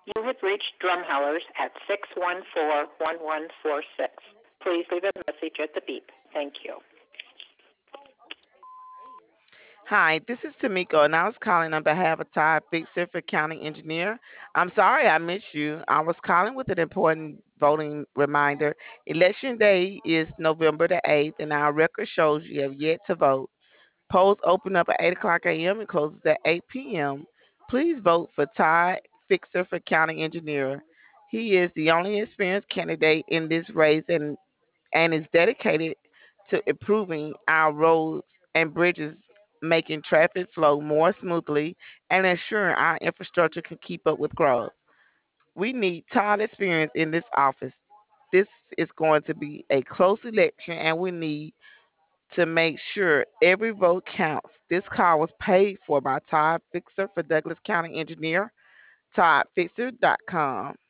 You have reached Drumhellers at 614-1146. Please leave a message at the beep. Thank you. Hi, this is Tamiko, and I was calling on behalf of Todd Fixer for County Engineer. I'm sorry I missed you. I was calling with an important voting reminder. Election Day is November the 8th, and our record shows you have yet to vote. Polls open up at 8 o'clock a.m. and closes at 8 p.m. Please vote for Todd Fixer for County Engineer. He is the only experienced candidate in this race and is dedicated to improving our roads and bridges, making traffic flow more smoothly, and ensuring our infrastructure can keep up with growth. We need Todd experience in this office. This is going to be a close election, and we need to make sure every vote counts. This call was paid for by Todd Fixer for Douglas County Engineer, toddfixer.com.